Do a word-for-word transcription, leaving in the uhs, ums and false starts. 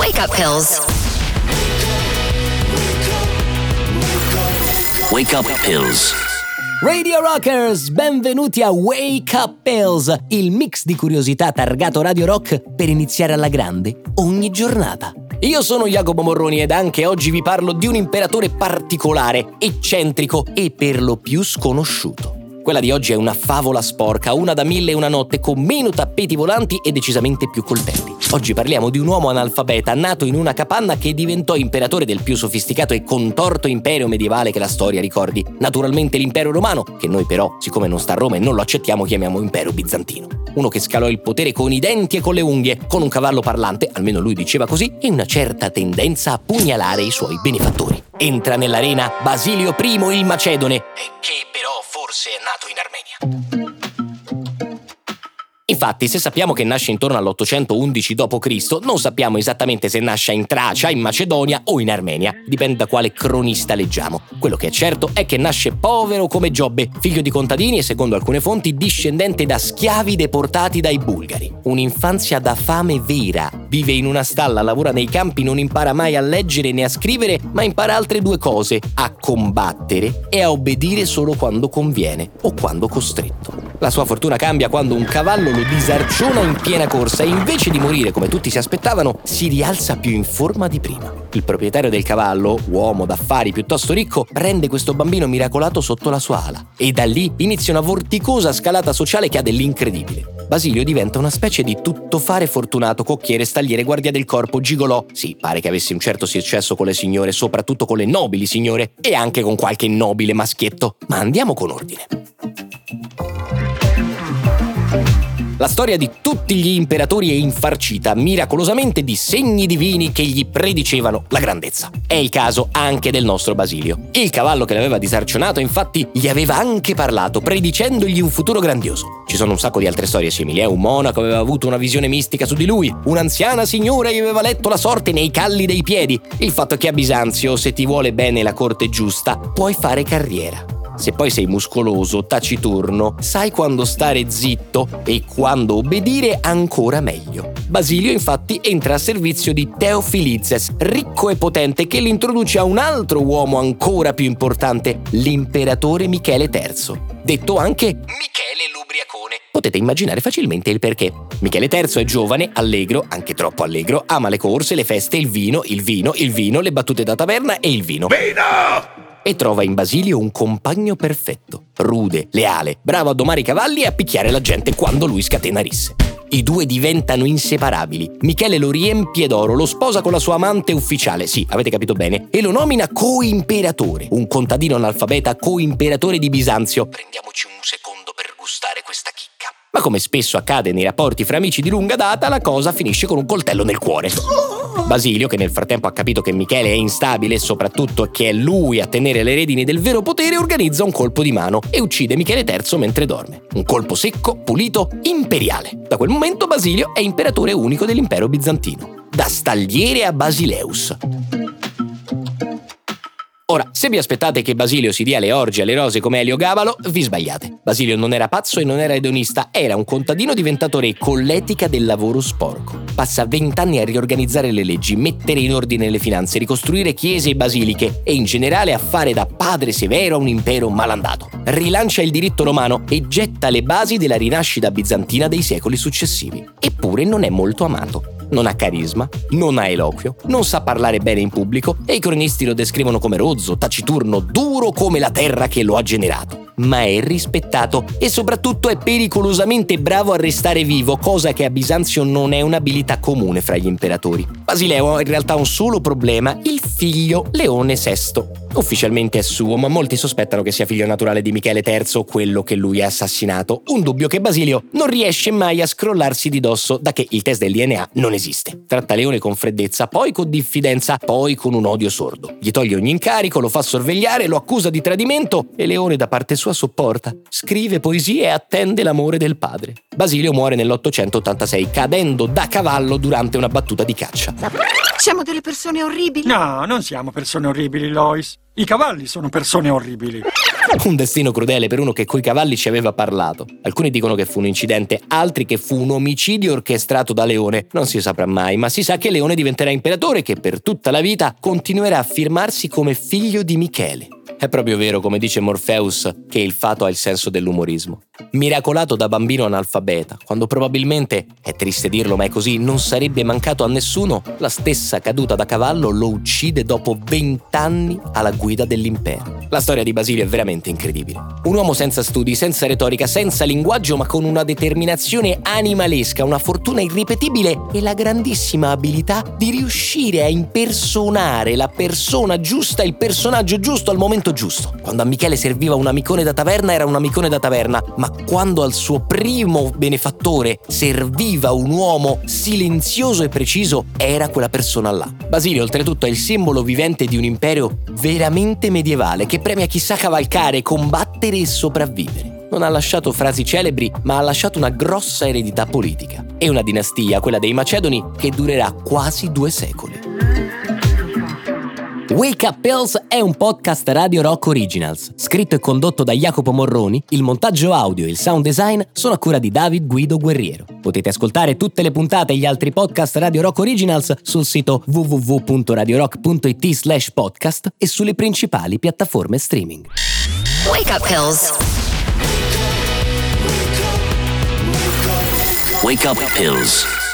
Wake up pills. Wake up pills. Radio Rockers, benvenuti a Wake Up Pills, il mix di curiosità targato Radio Rock per iniziare alla grande ogni giornata. Io sono Jacopo Morroni ed anche oggi vi parlo di un imperatore particolare, eccentrico e per lo più sconosciuto. Quella di oggi è una favola sporca, una da mille e una notte con meno tappeti volanti e decisamente più coltelli. Oggi parliamo di un uomo analfabeta nato in una capanna che diventò imperatore del più sofisticato e contorto impero medievale che la storia ricordi. Naturalmente l'impero romano, che noi però, siccome non sta a Roma e non lo accettiamo, chiamiamo impero bizantino. Uno che scalò il potere con i denti e con le unghie, con un cavallo parlante, almeno lui diceva così, e una certa tendenza a pugnalare i suoi benefattori. Entra nell'arena Basilio primo il Macedone, che però forse è nato in Armenia. Infatti, se sappiamo che nasce intorno all'ottocentoundici dopo Cristo, non sappiamo esattamente se nasce in Tracia, in Macedonia o in Armenia. Dipende da quale cronista leggiamo. Quello che è certo è che nasce povero come Giobbe, figlio di contadini e, secondo alcune fonti, discendente da schiavi deportati dai bulgari. Un'infanzia da fame vera. Vive in una stalla, lavora nei campi, non impara mai a leggere né a scrivere, ma impara altre due cose: a combattere e a obbedire solo quando conviene o quando costretto. La sua fortuna cambia quando un cavallo lo disarciona in piena corsa e invece di morire come tutti si aspettavano, si rialza più in forma di prima. Il proprietario del cavallo, uomo d'affari piuttosto ricco, prende questo bambino miracolato sotto la sua ala e da lì inizia una vorticosa scalata sociale che ha dell'incredibile. Basilio diventa una specie di tuttofare fortunato, cocchiere, stagliere, guardia del corpo, gigolò. Sì, pare che avesse un certo successo con le signore, soprattutto con le nobili signore e anche con qualche nobile maschietto. Ma andiamo con ordine. La storia di tutti gli imperatori è infarcita miracolosamente di segni divini che gli predicevano la grandezza. È il caso anche del nostro Basilio. Il cavallo che l'aveva disarcionato, infatti, gli aveva anche parlato, predicendogli un futuro grandioso. Ci sono un sacco di altre storie simili, eh? Un monaco aveva avuto una visione mistica su di lui, un'anziana signora gli aveva letto la sorte nei calli dei piedi. Il fatto è che a Bisanzio, se ti vuole bene la corte giusta, puoi fare carriera. Se poi sei muscoloso, taciturno, sai quando stare zitto e quando obbedire ancora meglio. Basilio infatti entra a servizio di Teofilizzes, ricco e potente, che l'introduce a un altro uomo ancora più importante, l'imperatore Michele terzo, detto anche Michele l'Ubriacone. Potete immaginare facilmente il perché. Michele terzo è giovane, allegro, anche troppo allegro, ama le corse, le feste, il vino, il vino, il vino, le battute da taverna e il vino. Vino! E trova in Basilio un compagno perfetto, rude, leale, bravo a domare i cavalli e a picchiare la gente quando lui scatena risse. I due diventano inseparabili. Michele lo riempie d'oro, lo sposa con la sua amante ufficiale, sì, avete capito bene, e lo nomina coimperatore, un contadino analfabeta coimperatore di Bisanzio. Prendiamoci un secondo per gustare questa chicca. Ma come spesso accade nei rapporti fra amici di lunga data, la cosa finisce con un coltello nel cuore. Basilio, che nel frattempo ha capito che Michele è instabile e soprattutto che è lui a tenere le redini del vero potere, organizza un colpo di mano e uccide Michele terzo mentre dorme. Un colpo secco, pulito, imperiale. Da quel momento Basilio è imperatore unico dell'impero bizantino. Da stagliere a Basileus. Ora, se vi aspettate che Basilio si dia le orge alle rose come Elio Gabalo, vi sbagliate. Basilio non era pazzo e non era edonista, era un contadino diventato re con l'etica del lavoro sporco. Passa vent'anni a riorganizzare le leggi, mettere in ordine le finanze, ricostruire chiese e basiliche e in generale a fare da padre severo a un impero malandato. Rilancia il diritto romano e getta le basi della rinascita bizantina dei secoli successivi. Eppure non è molto amato. Non ha carisma, non ha eloquio, non sa parlare bene in pubblico e i cronisti lo descrivono come rozzo, taciturno, duro come la terra che lo ha generato. Ma è rispettato e soprattutto è pericolosamente bravo a restare vivo, cosa che a Bisanzio non è un'abilità comune fra gli imperatori. Basileo ha in realtà un solo problema, il figlio Leone sesto. Ufficialmente è suo, ma molti sospettano che sia figlio naturale di Michele terzo, quello che lui ha assassinato. Un dubbio che Basilio non riesce mai a scrollarsi di dosso, da che il test del D N A non esiste. Tratta Leone con freddezza, poi con diffidenza, poi con un odio sordo. Gli toglie ogni incarico, lo fa sorvegliare, lo accusa di tradimento e Leone da parte sua sopporta. Scrive poesie e attende l'amore del padre. Basilio muore nell'ottocentottantasei, cadendo da cavallo durante una battuta di caccia. Siamo delle persone orribili? No, non siamo persone orribili, Lois. I cavalli sono persone orribili. Un destino crudele per uno che coi cavalli ci aveva parlato. Alcuni dicono che fu un incidente, altri che fu un omicidio orchestrato da Leone. Non si saprà mai, ma si sa che Leone diventerà imperatore e che per tutta la vita continuerà a firmarsi come figlio di Michele. È proprio vero, come dice Morpheus, che il fato ha il senso dell'umorismo. Miracolato da bambino analfabeta, quando probabilmente, è triste dirlo ma è così, non sarebbe mancato a nessuno, la stessa caduta da cavallo lo uccide dopo vent'anni alla guida dell'impero. La storia di Basilio è veramente incredibile. Un uomo senza studi, senza retorica, senza linguaggio, ma con una determinazione animalesca, una fortuna irripetibile e la grandissima abilità di riuscire a impersonare la persona giusta, il personaggio giusto al momento giusto. Quando a Michele serviva un amicone da taverna era un amicone da taverna, ma quando al suo primo benefattore serviva un uomo silenzioso e preciso era quella persona là. Basilio oltretutto è il simbolo vivente di un impero veramente medievale che premia chi sa cavalcare, combattere e sopravvivere. Non ha lasciato frasi celebri, ma ha lasciato una grossa eredità politica e una dinastia, quella dei Macedoni, che durerà quasi due secoli. Wake Up Pills è un podcast Radio Rock Originals, scritto e condotto da Jacopo Morroni, il montaggio audio e il sound design sono a cura di David Guido Guerriero. Potete ascoltare tutte le puntate e gli altri podcast Radio Rock Originals sul sito w w w punto radio rock punto i t slash podcast e sulle principali piattaforme streaming. Wake Up Pills. Wake Up Pills.